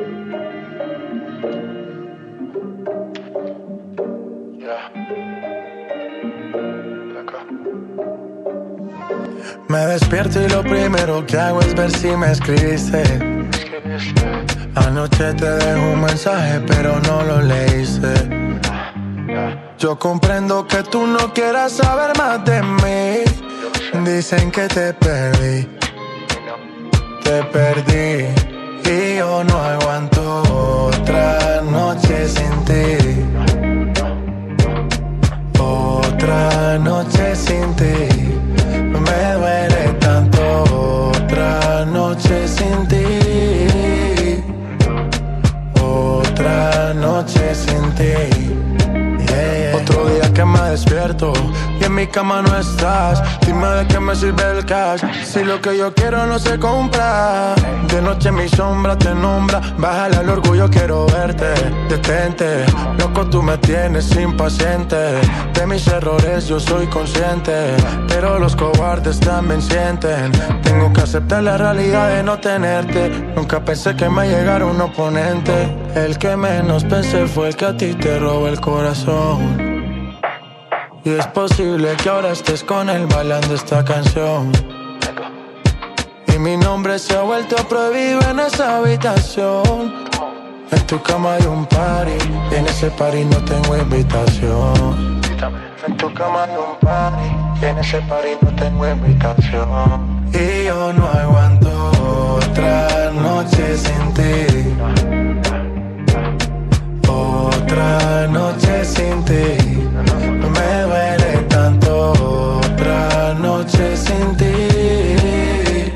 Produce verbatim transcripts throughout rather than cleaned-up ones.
Me despierto y lo primero que hago es ver si me escribiste. Anoche te dejo un mensaje pero no lo leíste. Yo comprendo que tú no quieras saber más de mí. Dicen que te perdí, te perdí. Y yo no aguanto otra noche sin ti. Otra noche sin ti. Me duele tanto otra noche sin ti. Otra noche sin ti. Yeah, yeah. Otro día que me despierto y en mi cama no estás. Dime de qué me sirve el cash si lo que yo quiero no se compra. De noche mi sombra te nombra. Bájale al orgullo, quiero verte. Detente, loco, tú me tienes impaciente. De mis errores yo soy consciente, pero los cobardes también sienten. Tengo que aceptar la realidad de no tenerte. Nunca pensé que me llegara un oponente. El que menos pensé fue el que a ti te robó el corazón. Y es posible que ahora estés con él bailando esta canción. Y mi nombre se ha vuelto prohibido en esa habitación. En tu cama hay un party, en ese party no tengo invitación. En tu cama hay un party, en ese party no tengo invitación. Y yo no aguanto otra noche sin ti. Otra noche sin ti. Me duele tanto otra noche sin ti.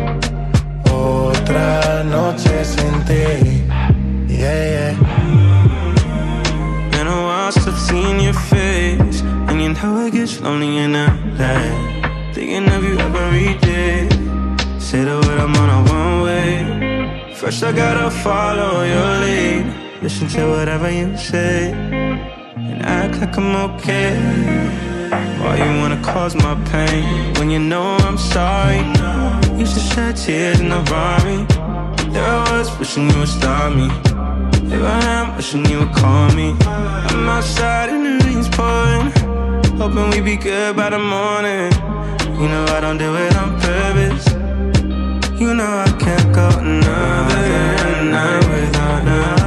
Otra noche sin ti. Yeah, yeah. Been a while since I've seen your face, and you know it gets lonely in L A. Thinking of you every day. Say the word, I'm on a one way. First I gotta follow your lead. Listen to whatever you say and act like I'm okay. Why you wanna cause my pain when you know I'm sorry? Used to shed tears in the Rari. There I was wishing you would stop me. Here I am wishing you would call me. I'm outside and the rain's pouring, hoping we be good by the morning. You know I don't do it on purpose. You know I can't go another night without you.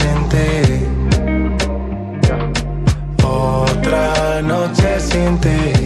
Otra noche sin ti.